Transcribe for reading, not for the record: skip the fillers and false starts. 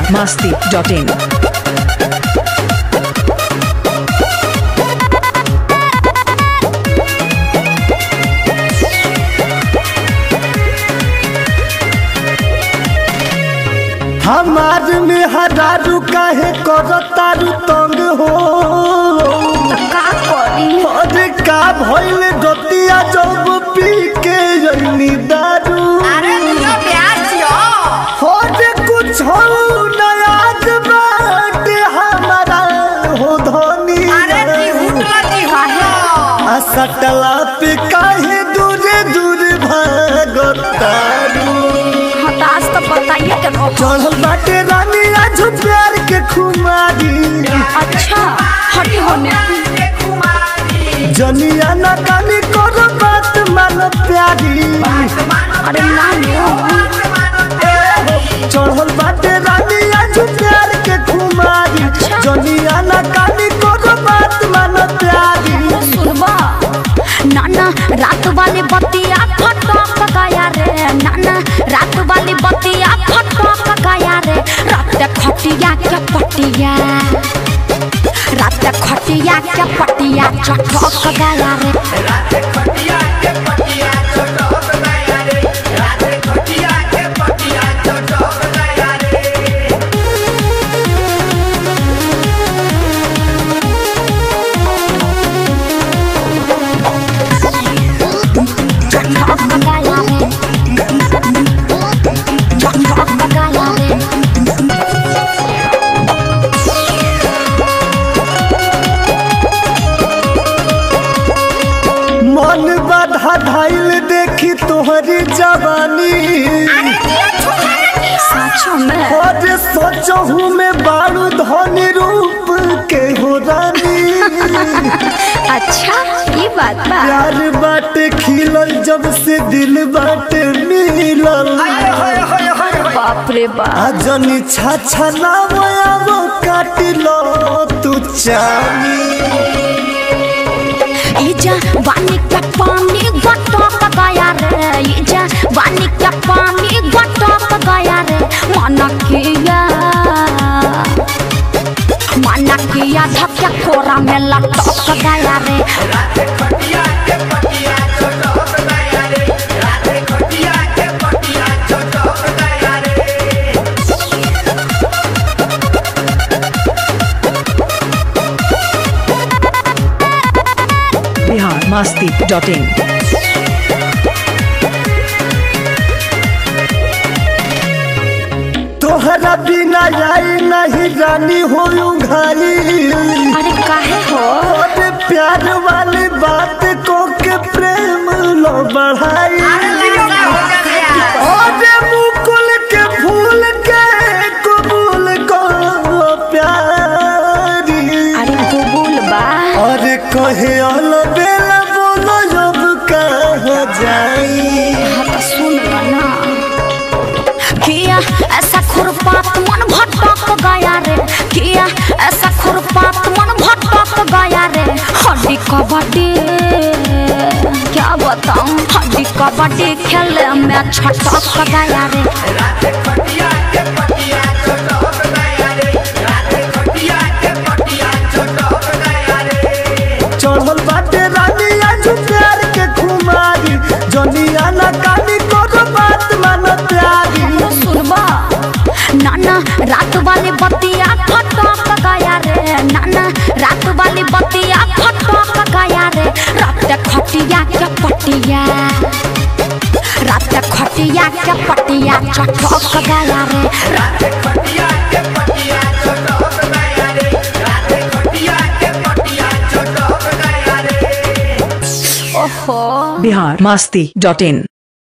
biharmasti.in हमार में हरारू काहे करतारू तंग हो का करी अरे का भइल गतिया जब पी के जनी दारू अरे दियो प्यार दियो अरे कुछ हो नयाज बाटे हमारा हो धनी अरे ती हुटला ती हाहे सटला पे काहे दूरे दूर भागतारू हताश तो बताइए के रो चढ़ल बाटे रानी आज प्यार के खुमारी अच्छा हटी होने जनिया ना कानी करो बात मानो प्यारी अरे ना लो चढ़ल बाटे रानी आज प्यार के खुमारी जनिया ना कानी करो बात मानो प्यारी सुनबा नाना रात वाली बत्तियां फटक गया रे नाना रात वाली बत्तियां फटक गया रे रात खटिया के पटिया रात खटिया के पटिया चटक गया रे रात खटिया के पटिया चटक गया रे रात खटिया के पटिया चटक गया रे चटक गया रे चटक गया रे मन बाधा धाइल देखी तोहरी जवानी सच में और सोचहूँ में बारू धनी रूप के हो रानी अच्छा ये बात बा प्यार बाटे खिलल जब से दिल बाटे मिलल बाप रे बाप आजनी छाछा नामया वो काट लो तू चानी इजा वानी का पानी घटक गया रे इजा वानी का पानी घटक गया रे मन किया धक्का कोरा में लटक गया रे रात खटिया के पटिया चटक गया रे रात खटिया के पटिया चटक गया रे biharmasti.in तोहरा बिना आई नहीं रानी हो घाली अरे काहे हो और प्यार वाली बात को के प्रेम लो बढ़ाई और मुकुल के फूल के कबूल को प्यारी अरे कबूल बा और कहे अल बेला बोलो जब कहा जाई हाँ तो सुन ना किया ऐसा खुरपात मन भटक गया रे किया ऐसा खुरपात मन भटक गया रे हड्डी कबड्डी क्या बताऊं हड्डी कबड्डी खेले में छटक गया रे रात खटिया के पटिया चटक गया रे रात खटिया के पटिया चटक गया रे चढ़ल बाटे रानी आज प्यार के खुमारी जनिया ना कानी को बात मानो प्यारी तो सुनबा नाना रात वाली बत्तियां फटक गया रे नाना रात वाली बत्तियां फटक गया रे रात खटिया के पटिया रात खटिया के पटिया चटक गया रे रात खटिया के पटिया चटक गया रे रात खटिया के पटिया चटक गया रे ओहो biharmasti.in